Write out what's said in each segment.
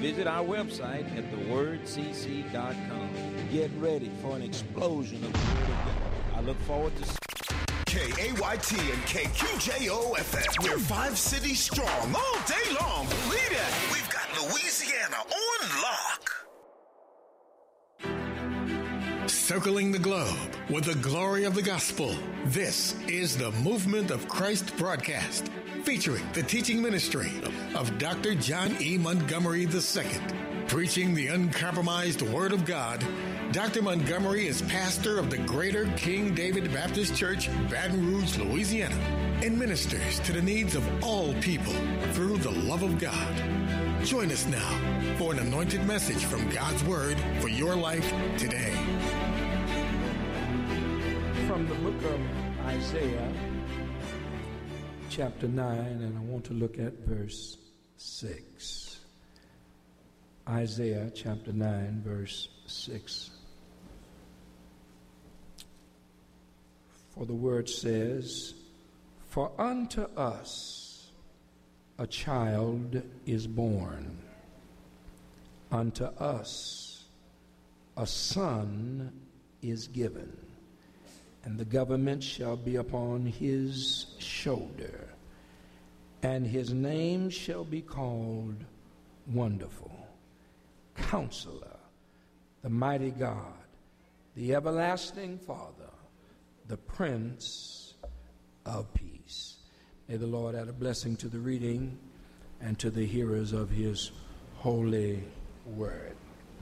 visit our website at thewordcc.com. Get ready for an explosion of the Word of God. I look forward to KAYT and KQJO-FM. We're 5 cities strong all day long. Believe it. We've got Louisiana on lock. Circling the globe with the glory of the gospel. This is the Movement of Christ broadcast, featuring the teaching ministry of Dr. John E. Montgomery II. Preaching the uncompromised Word of God, Dr. Montgomery is pastor of the Greater King David Baptist Church, Baton Rouge, Louisiana, and ministers to the needs of all people through the love of God. Join us now for an anointed message from God's Word for your life today. From the book of Isaiah, chapter 9, and I want to look at verse 6. Isaiah chapter 9, verse 6. For the word says, "For unto us a child is born, unto us a son is given, and the government shall be upon his shoulder, and his name shall be called Wonderful, Counselor, the Mighty God, the Everlasting Father, the Prince of Peace." May the Lord add a blessing to the reading and to the hearers of his holy word.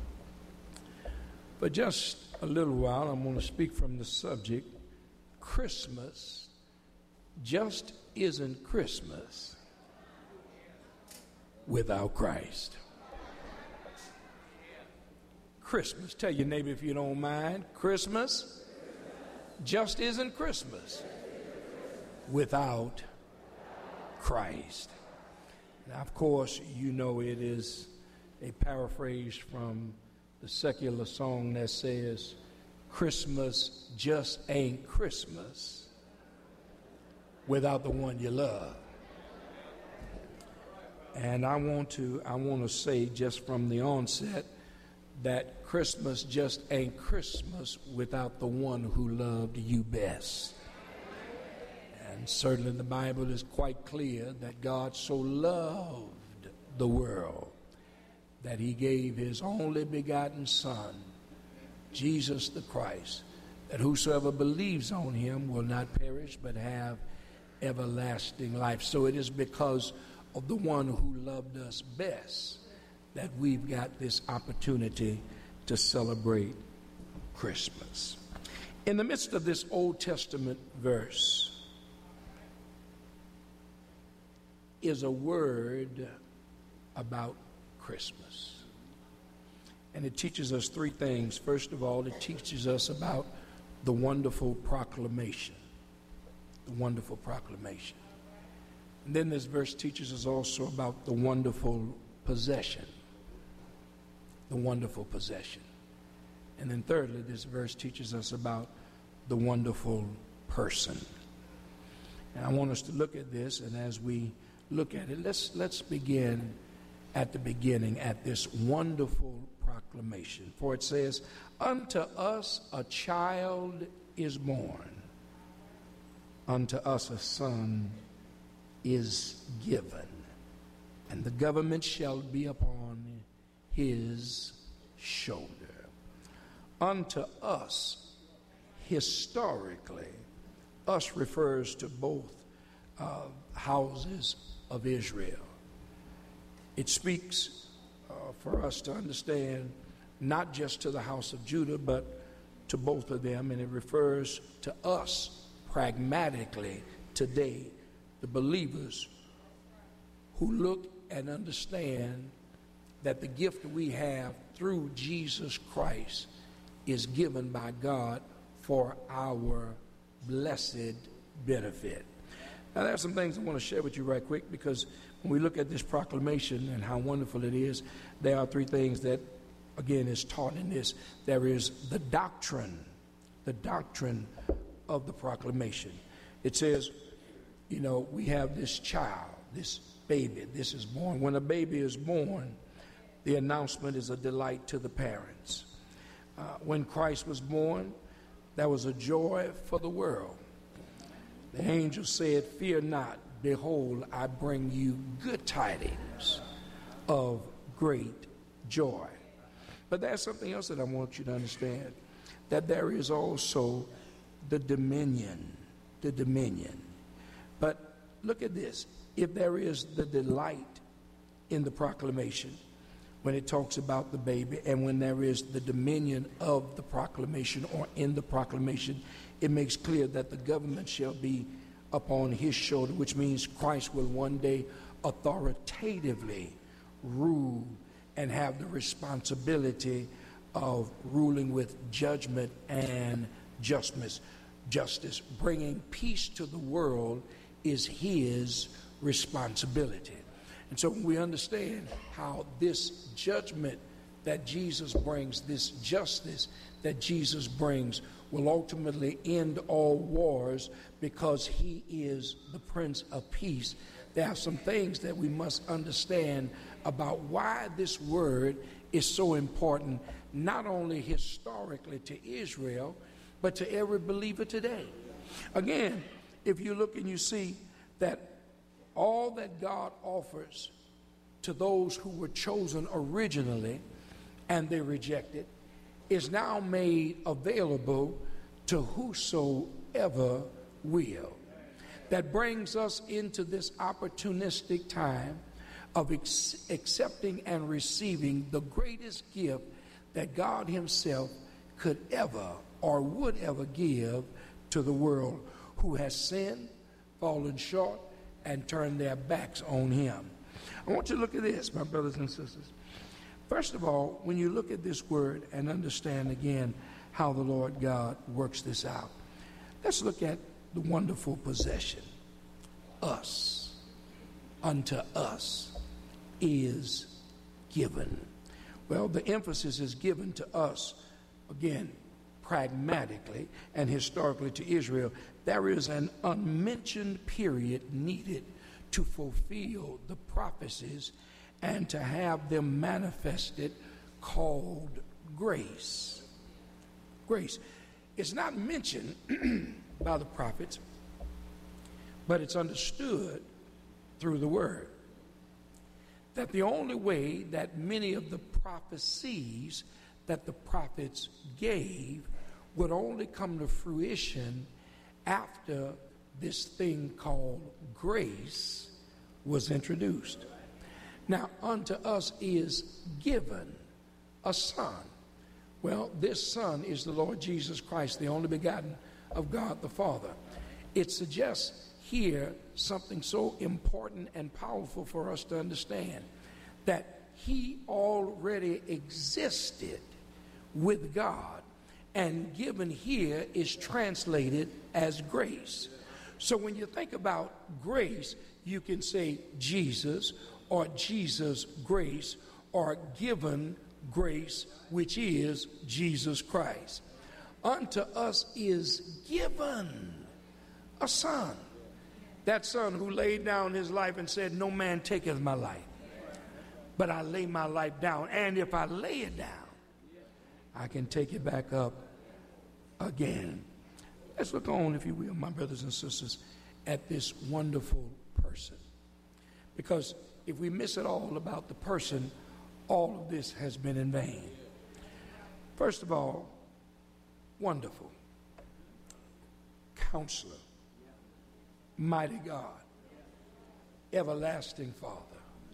For just a little while, I'm going to speak from the subject, Christmas just isn't Christmas without Christ. Christmas, tell your neighbor if you don't mind, Christmas just isn't Christmas without Christ. Now, of course, you know it is a paraphrase from the secular song that says, "Christmas just ain't Christmas without the one you love." And I want to say just from the onset that Christmas just ain't Christmas without the one who loved you best. And certainly the Bible is quite clear that God so loved the world that he gave his only begotten Son, Jesus the Christ, that whosoever believes on him will not perish but have everlasting life. So it is because of the one who loved us best that we've got this opportunity to celebrate Christmas. In the midst of this Old Testament verse is a word about Christmas. And it teaches us three things. First of all, it teaches us about the wonderful proclamation. The wonderful proclamation. And then this verse teaches us also about the wonderful possession. The wonderful possession. And then thirdly, this verse teaches us about the wonderful person. And I want us to look at this, and as we look at it, let's begin at the beginning, at this wonderful proclamation. For it says, "Unto us a child is born, unto us a son is given, and the government shall be upon his shoulder." Unto us, historically, us refers to both houses of Israel. It speaks for us to understand not just to the house of Judah, but to both of them, and it refers to us pragmatically today, the believers who look and understand that the gift we have through Jesus Christ is given by God for our blessed benefit. Now, there are some things I want to share with you right quick, because when we look at this proclamation and how wonderful it is, there are three things that, again, is taught in this. There is the doctrine of the proclamation. It says, we have this child, this baby, this is born. When a baby is born, The announcement is a delight to the parents. When Christ was born, there was a joy for the world. The angel said, "Fear not, behold, I bring you good tidings of great joy." But there's something else that I want you to understand, that there is also the dominion. But look at this. If there is the delight in the proclamation, when it talks about the baby, and when there is the dominion of the proclamation or in the proclamation, it makes clear that the government shall be upon his shoulder, which means Christ will one day authoritatively rule and have the responsibility of ruling with judgment and justice. Bringing peace to the world is his responsibility. And so we understand how this judgment that Jesus brings, this justice that Jesus brings, will ultimately end all wars because he is the Prince of Peace. There are some things that we must understand about why this word is so important, not only historically to Israel, but to every believer today. Again, if you look and you see that all that God offers to those who were chosen originally and they rejected is now made available to whosoever will. That brings us into this opportunistic time of accepting and receiving the greatest gift that God himself could ever or would ever give to the world who has sinned, fallen short, and turned their backs on him. I want you to look at this, my brothers and sisters. First of all, when you look at this word and understand again how the Lord God works this out, let's look at the wonderful possession. Us. Unto us is given. Well, the emphasis is given to us, again, pragmatically and historically to Israel. There is an unmentioned period needed to fulfill the prophecies and to have them manifested, called grace. Grace. It's not mentioned by the prophets, but it's understood through the word that the only way that many of the prophecies that the prophets gave would only come to fruition after this thing called grace was introduced. Now, unto us is given a son. Well, this son is the Lord Jesus Christ, the only begotten of God the Father. It suggests here something so important and powerful for us to understand, that he already existed with God, and given here is translated as grace. So when you think about grace, you can say Jesus or Jesus grace or given grace, which is Jesus Christ. Unto us is given a son. That son who laid down his life and said, "No man taketh my life, but I lay my life down. And if I lay it down, I can take it back up again." Let's look on, if you will, my brothers and sisters, at this wonderful person. Because if we miss it all about the person, all of this has been in vain. First of all, wonderful. Counselor. Mighty God. Everlasting Father.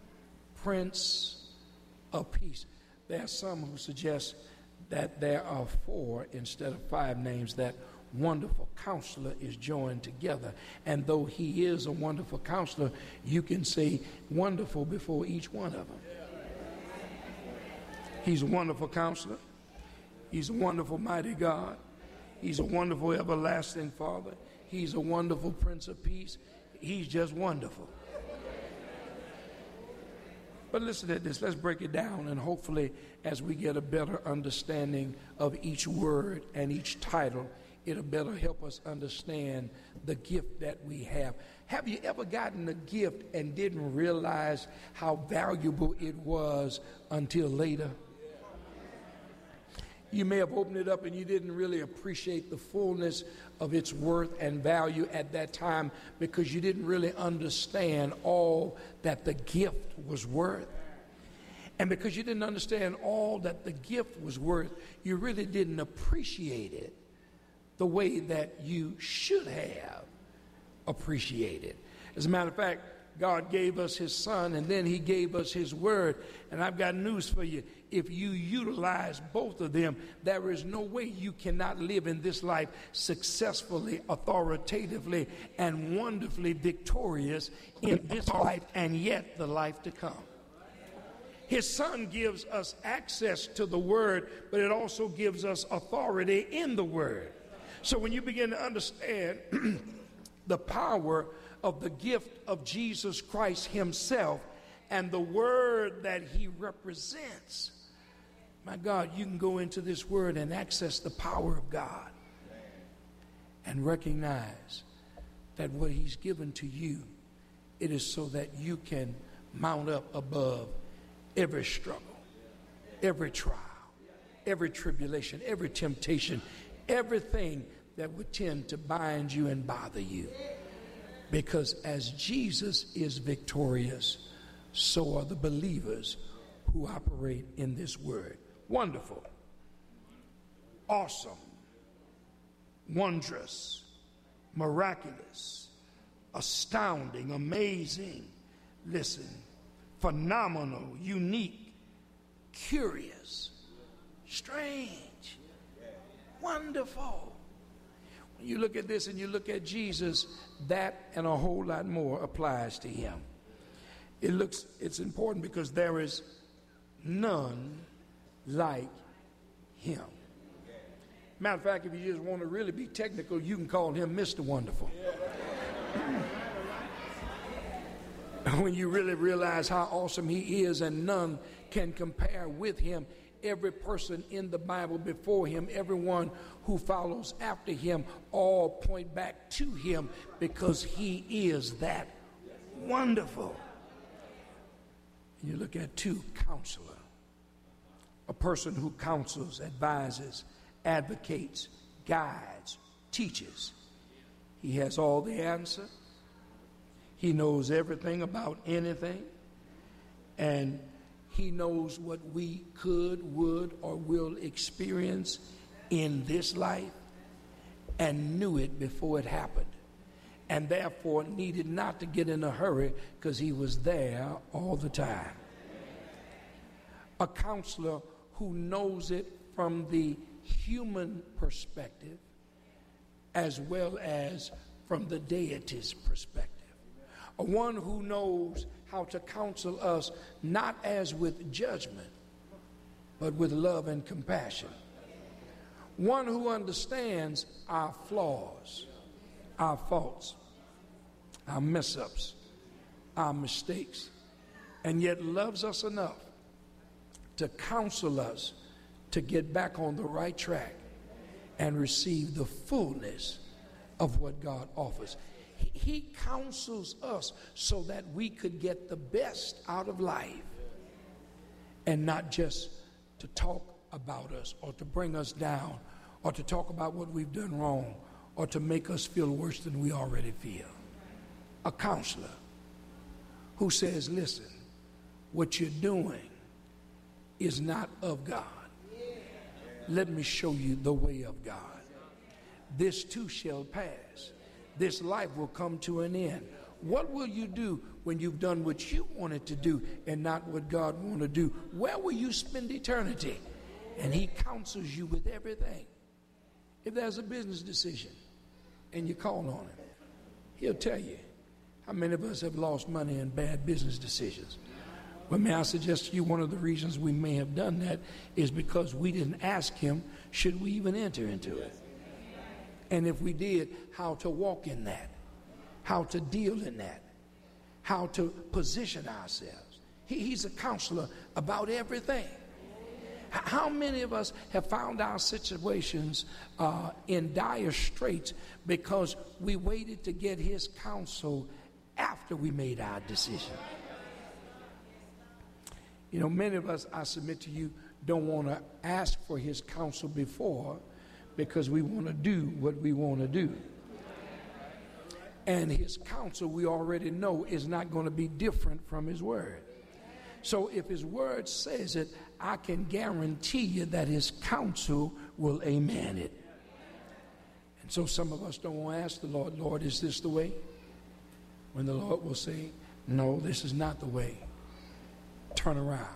Prince of Peace. There are some who suggest that there are 4 instead of 5 names, that wonderful counselor is joined together. And though he is a wonderful counselor, you can say wonderful before each one of them. He's a wonderful counselor. He's a wonderful mighty God. He's a wonderful everlasting Father. He's a wonderful Prince of Peace. He's just wonderful. But listen to this. Let's break it down, and hopefully as we get a better understanding of each word and each title, it'll better help us understand the gift that we have. Have you ever gotten a gift and didn't realize how valuable it was until later? You may have opened it up and you didn't really appreciate the fullness of its worth and value at that time because you didn't really understand all that the gift was worth. And because you didn't understand all that the gift was worth, you really didn't appreciate it the way that you should have appreciated. As a matter of fact, God gave us his son and then he gave us his word. And I've got news for you. If you utilize both of them, there is no way you cannot live in this life successfully, authoritatively, and wonderfully victorious in this life and yet the life to come. His son gives us access to the word, but it also gives us authority in the word. So when you begin to understand the power of the gift of Jesus Christ himself and the word that he represents, my God, you can go into this word and access the power of God and recognize that what he's given to you, it is so that you can mount up above every struggle, every trial, every tribulation, every temptation, everything that would tend to bind you and bother you. Because as Jesus is victorious, so are the believers who operate in this word. Wonderful, awesome, wondrous, miraculous, astounding, amazing, listen, phenomenal, unique, curious, strange, wonderful. When you look at this and you look at Jesus, that and a whole lot more applies to him. It's important because there is none like him. Matter of fact, if you just want to really be technical, you can call him Mr. Wonderful. When you really realize how awesome he is and none can compare with him, every person in the Bible before him, everyone who follows after him, all point back to him because he is that wonderful. You look at two, counselor, a person who counsels, advises, advocates, guides, teaches. He has all the answer. He knows everything about anything, and he knows what we could, would, or will experience in this life and knew it before it happened, and therefore needed not to get in a hurry because he was there all the time. A counselor who knows it from the human perspective as well as from the deity's perspective. A one who knows how to counsel us not as with judgment, but with love and compassion. One who understands our flaws, our faults, our mess-ups, our mistakes, and yet loves us enough to counsel us to get back on the right track and receive the fullness of what God offers. He counsels us so that we could get the best out of life and not just to talk about us or to bring us down or to talk about what we've done wrong or to make us feel worse than we already feel. A counselor who says, listen, what you're doing is not of God. Let me show you the way of God. This too shall pass. This life will come to an end. What will you do when you've done what you wanted to do and not what God wanted to do? Where will you spend eternity? And he counsels you with everything. If there's a business decision and you call on him, he'll tell you. How many of us have lost money in bad business decisions? Well, may I suggest to you one of the reasons we may have done that is because we didn't ask him, should we even enter into it? And if we did, how to walk in that, how to deal in that, how to position ourselves. He's a counselor about everything. How many of us have found our situations in dire straits because we waited to get his counsel after we made our decision? You know, many of us, I submit to you, don't want to ask for his counsel before because we want to do what we want to do. And his counsel, we already know, is not going to be different from his word. So if his word says it, I can guarantee you that his counsel will amen it. And so some of us don't want to ask the Lord, Lord, is this the way? When the Lord will say, no, this is not the way. Turn around.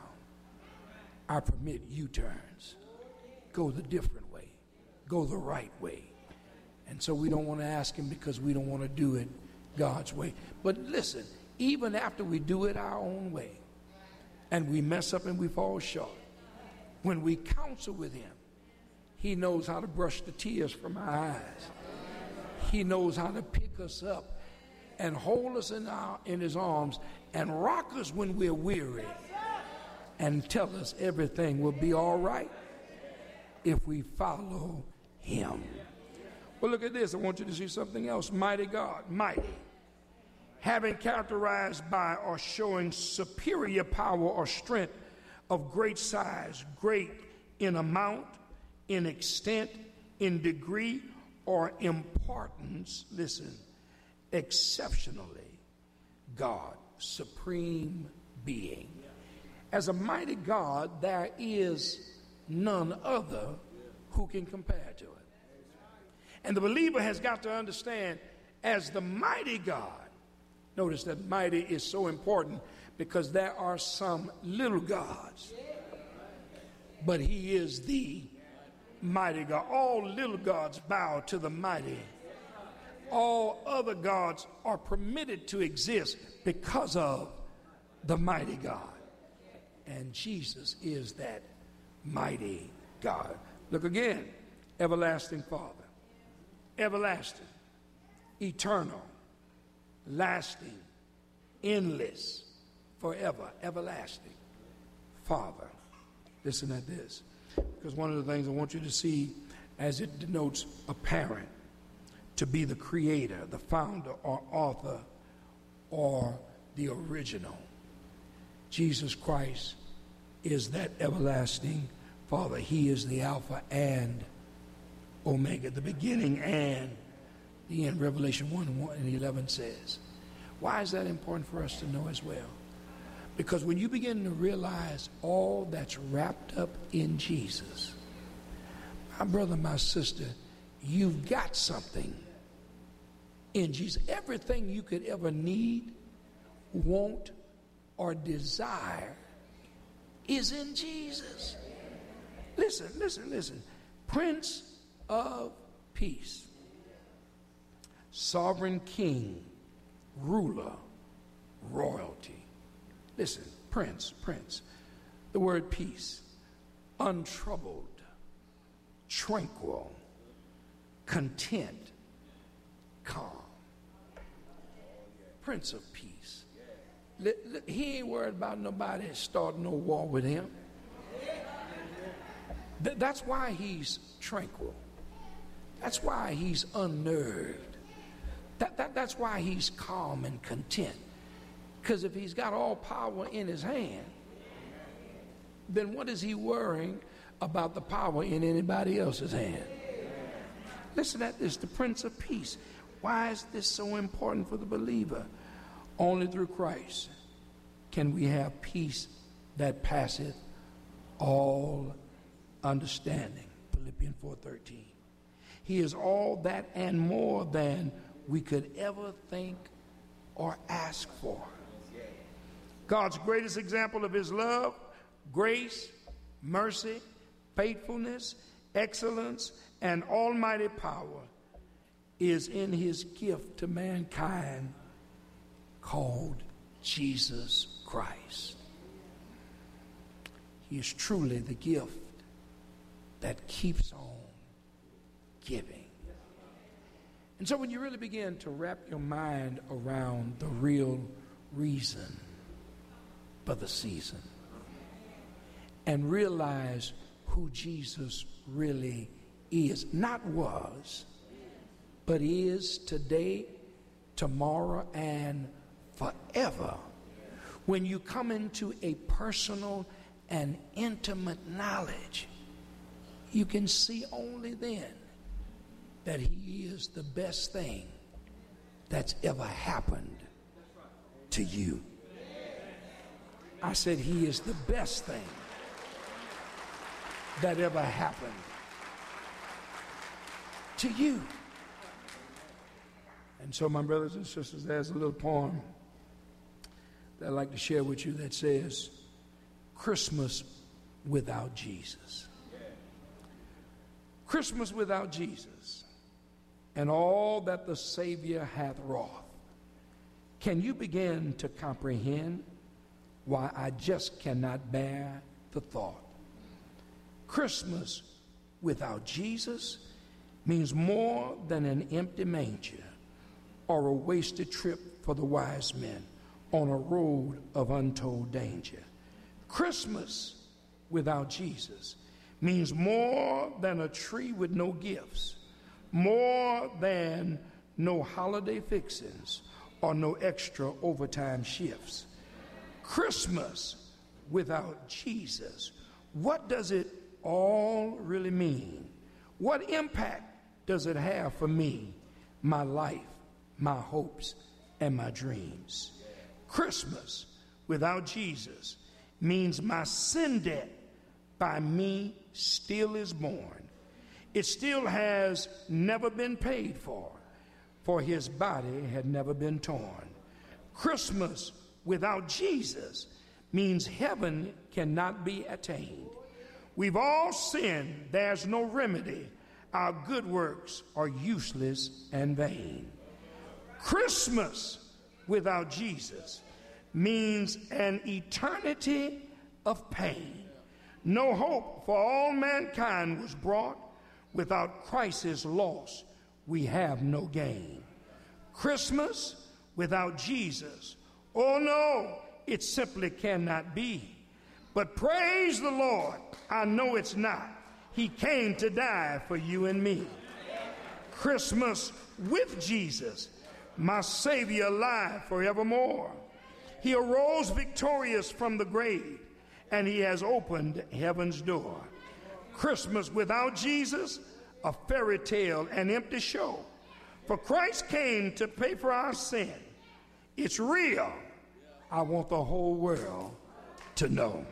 I permit U-turns. Go the different way. Go the right way. And so we don't want to ask him because we don't want to do it God's way. But listen, even after we do it our own way, and we mess up and we fall short, when we counsel with him, he knows how to brush the tears from our eyes. He knows how to pick us up and hold us in his arms and rock us when we're weary and tell us everything will be all right if we follow him. Well, look at this. I want you to see something else. Mighty God, mighty. Having characterized by or showing superior power or strength of great size, great in amount, in extent, in degree, or importance, listen, exceptionally, God, supreme being. As a mighty God, there is none other who can compare to it. And the believer has got to understand, as the mighty God, notice that mighty is so important because there are some little gods, but he is the mighty God. All little gods bow to the mighty. All other gods are permitted to exist because of the mighty God. And Jesus is that mighty God. Look again. Everlasting Father. Everlasting. Eternal. Lasting. Endless. Forever. Everlasting. Father. Listen at this. Because one of the things I want you to see as it denotes a parent to be the creator, the founder or author or the original. Jesus Christ is that everlasting Father. He is the Alpha and Omega, the beginning and the end. Revelation 1:11 says. Why is that important for us to know as well? Because when you begin to realize all that's wrapped up in Jesus, my brother, my sister, you've got something in Jesus. Everything you could ever need, want, or desire is in Jesus. Listen. Prince of Peace, Sovereign King, Ruler, Royalty. Listen, Prince. The word peace, untroubled, tranquil, content, calm. Prince of Peace. He ain't worried about nobody starting no war with him. That's why he's tranquil. That's why he's unnerved. That's why he's calm and content. Because if he's got all power in his hand, then what is he worrying about the power in anybody else's hand? Listen at this, the Prince of Peace. Why is this so important for the believer? Only through Christ can we have peace that passeth all understanding. Philippians 4:13. He is all that and more than we could ever think or ask for. God's greatest example of his love, grace, mercy, faithfulness, excellence, and almighty power is in his gift to mankind called Jesus Christ. He is truly the gift that keeps on giving. And so when you really begin to wrap your mind around the real reason for the season and realize who Jesus really is. Not was, but is today, tomorrow, and forever. When you come into a personal and intimate knowledge, you can see only then that he is the best thing that's ever happened to you. I said he is the best thing that ever happened to you. And so, my brothers and sisters, there's a little poem that I'd like to share with you that says, Christmas without Jesus. Christmas without Jesus and all that the Savior hath wrought. Can you begin to comprehend why I just cannot bear the thought? Christmas without Jesus means more than an empty manger or a wasted trip for the wise men on a road of untold danger. Christmas without Jesus means more than a tree with no gifts, more than no holiday fixings or no extra overtime shifts. Christmas without Jesus, what does it all really mean? What impact does it have for me, my life, my hopes, and my dreams? Christmas without Jesus means my sin debt by me still is born. It still has never been paid for his body had never been torn. Christmas without Jesus means heaven cannot be attained. We've all sinned, there's no remedy. Our good works are useless and vain. Christmas without Jesus means an eternity of pain. No hope for all mankind was brought. Without Christ's loss, we have no gain. Christmas without Jesus, oh no, it simply cannot be. But praise the Lord, I know it's not. He came to die for you and me. Christmas with Jesus, my Savior alive forevermore. He arose victorious from the grave, and he has opened heaven's door. Christmas without Jesus, a fairy tale, an empty show. For Christ came to pay for our sin. It's real. I want the whole world to know.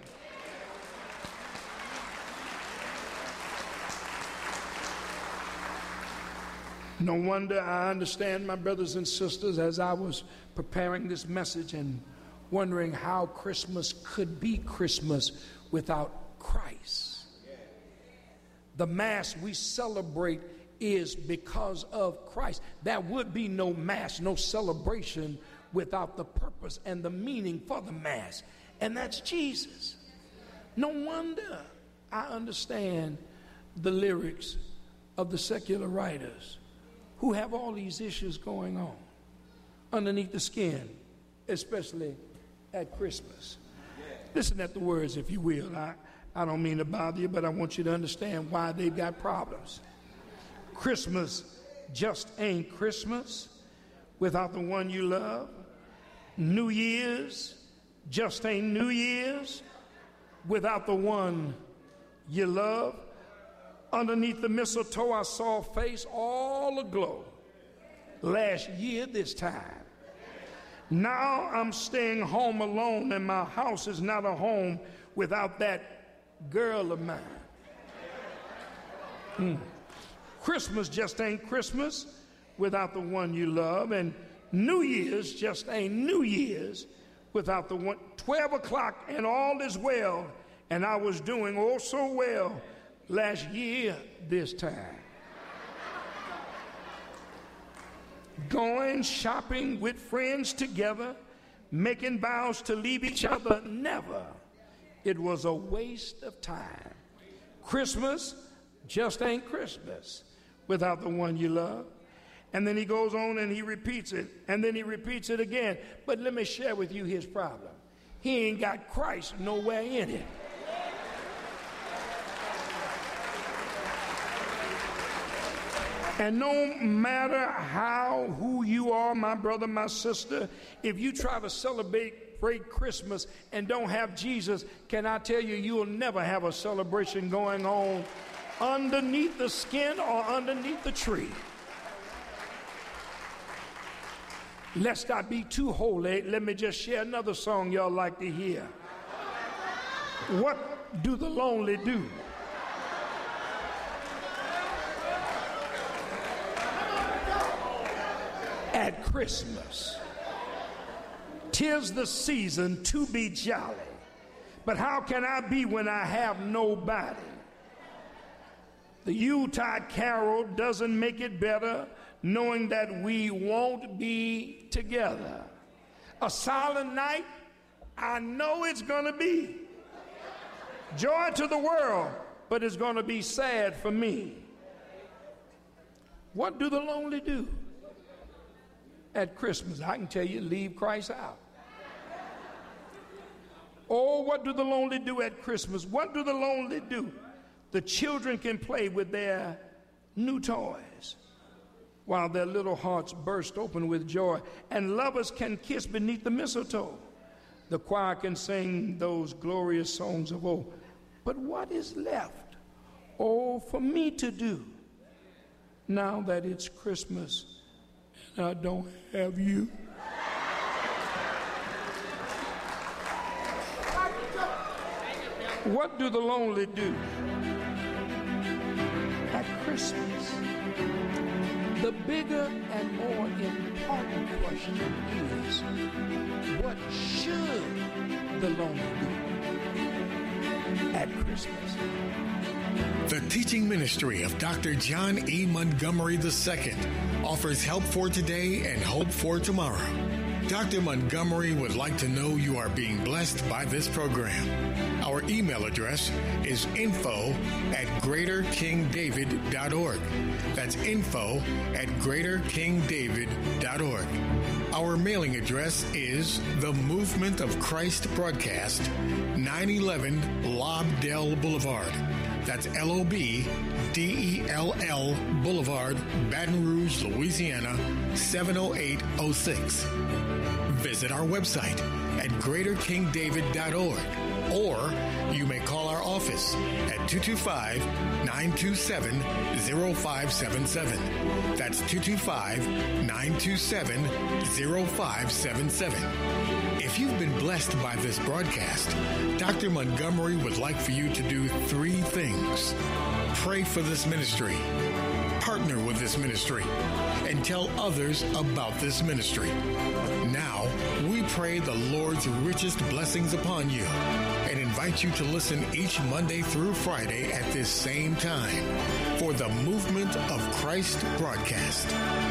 No wonder I understand, my brothers and sisters, as I was preparing this message and wondering how Christmas could be Christmas without Christ. The Mass we celebrate is because of Christ. There would be no Mass, no celebration without the purpose and the meaning for the Mass, and that's Jesus. No wonder I understand the lyrics of the secular writers who have all these issues going on underneath the skin, especially at Christmas. Listen at the words, if you will. I don't mean to bother you, but I want you to understand why they've got problems. Christmas just ain't Christmas without the one you love. New Year's just ain't New Year's without the one you love. Underneath the mistletoe, I saw a face all aglow last year this time. Now I'm staying home alone, and my house is not a home without that girl of mine. Christmas just ain't Christmas without the one you love, and New Year's just ain't New Year's without the one. 12 o'clock and all is well, and I was doing oh so well last year this time. Going shopping with friends together, making vows to leave each other, never. It was a waste of time. Christmas just ain't Christmas without the one you love. And then he goes on and he repeats it, and then he repeats it again. But let me share with you his problem. He ain't got Christ nowhere in it. And no matter who you are, my brother, my sister, if you try to celebrate Christmas and don't have Jesus, can I tell you, you will never have a celebration going on underneath the skin or underneath the tree. Lest I be too holy, let me just share another song y'all like to hear. What do the lonely do? At Christmas, 'tis the season to be jolly, but how can I be when I have nobody? The Yuletide carol doesn't make it better, knowing that we won't be together. A silent night, I know it's gonna be. Joy to the world, but it's gonna be sad for me. What do the lonely do at Christmas? I can tell you, leave Christ out. Oh, what do the lonely do at Christmas? What do the lonely do? The children can play with their new toys while their little hearts burst open with joy, and lovers can kiss beneath the mistletoe. The choir can sing those glorious songs of old. But what is left, oh, for me to do now that it's Christmas and I don't have you? What do the lonely do at Christmas? The bigger and more important question is, what should the lonely do at Christmas? The teaching ministry of Dr. John E. Montgomery II offers help for today and hope for tomorrow. Dr. Montgomery would like to know you are being blessed by this program. Our email address is info@greaterkingdavid.org. That's info@greaterkingdavid.org. Our mailing address is The Movement of Christ Broadcast, 911 Lobdell Boulevard. That's LOBDELL Boulevard, Baton Rouge, Louisiana, 70806. Visit our website at greaterkingdavid.org, or you may call our office at 225-927-0577. That's 225-927-0577. If you've been blessed by this broadcast, Dr. Montgomery would like for you to do 3 things. Pray for this ministry, partner with this ministry, and tell others about this ministry. Now, we pray the Lord's richest blessings upon you and invite you to listen each Monday through Friday at this same time for the Movement of Christ broadcast.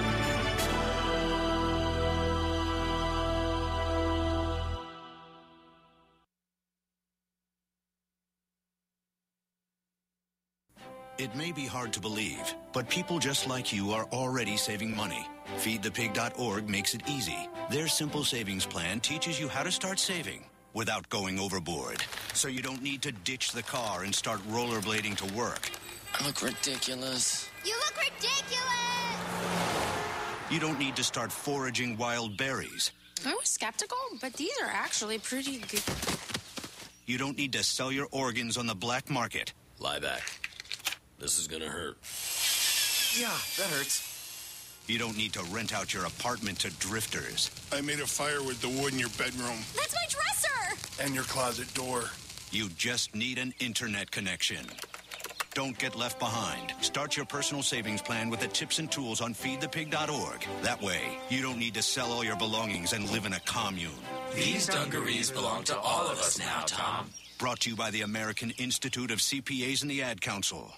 It may be hard to believe, but people just like you are already saving money. FeedThePig.org makes it easy. Their simple savings plan teaches you how to start saving without going overboard. So you don't need to ditch the car and start rollerblading to work. I look ridiculous. You look ridiculous! You don't need to start foraging wild berries. I was skeptical, but these are actually pretty good. You don't need to sell your organs on the black market. Lie back. This is gonna hurt. Yeah, that hurts. You don't need to rent out your apartment to drifters. I made a fire with the wood in your bedroom. That's my dresser! And your closet door. You just need an internet connection. Don't get left behind. Start your personal savings plan with the tips and tools on feedthepig.org. That way, you don't need to sell all your belongings and live in a commune. These dungarees belong to all of us now, Tom. Brought to you by the American Institute of CPAs and the Ad Council.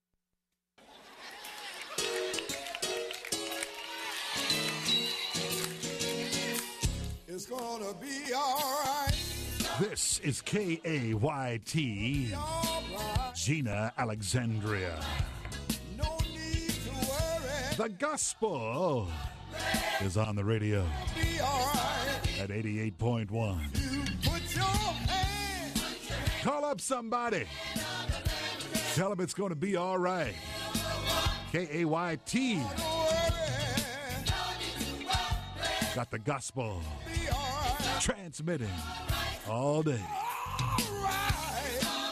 It's gonna be all right. This is KAYT, Gina Alexandria. No need to worry. The gospel is on the radio Be all right. at 88.1. You put your hand. Call up somebody. Tell them it's going to be all right. KAYT. Got the gospel transmitting all day.